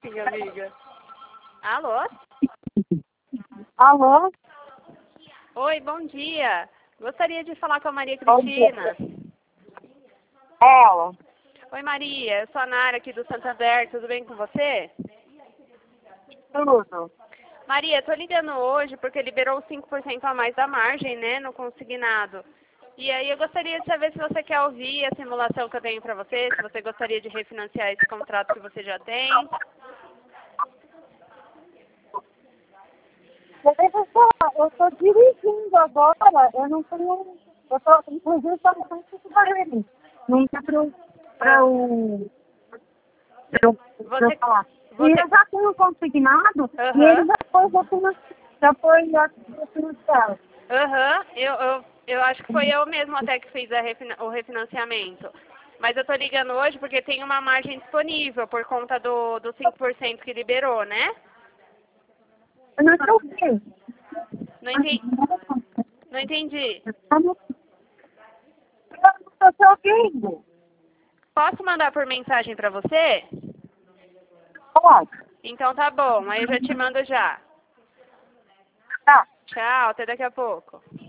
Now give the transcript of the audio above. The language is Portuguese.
sim, amiga. Alô? Alô? Oi, bom dia. Gostaria de falar com a Maria Bom dia. Cristina. Ela. Oi, Maria. Eu sou a Nara aqui do Santander. Tudo bem com você? Tudo. Maria, tô ligando hoje porque liberou 5% a mais da margem, né, no consignado. E aí eu gostaria de saber se você quer ouvir a simulação que eu tenho para você, se você gostaria de refinanciar esse contrato que você já tem. Deixa eu falar, eu estou dirigindo agora, eu não tenho. Eu estou, inclusive, estou no centro para ele. Não dá para eu falar. E eu já tenho consignado, e ele já foi refinanciado. Eu acho que foi eu mesmo até que fiz o refinanciamento. Mas eu tô ligando hoje porque tem uma margem disponível por conta do 5% que liberou, né? Eu não estou bem. Não entendi. Não entendi. Eu não estou te ouvindo. Posso mandar por mensagem pra você? Pode. Então tá bom, aí eu já te mando já. Tá. Tchau, até daqui a pouco.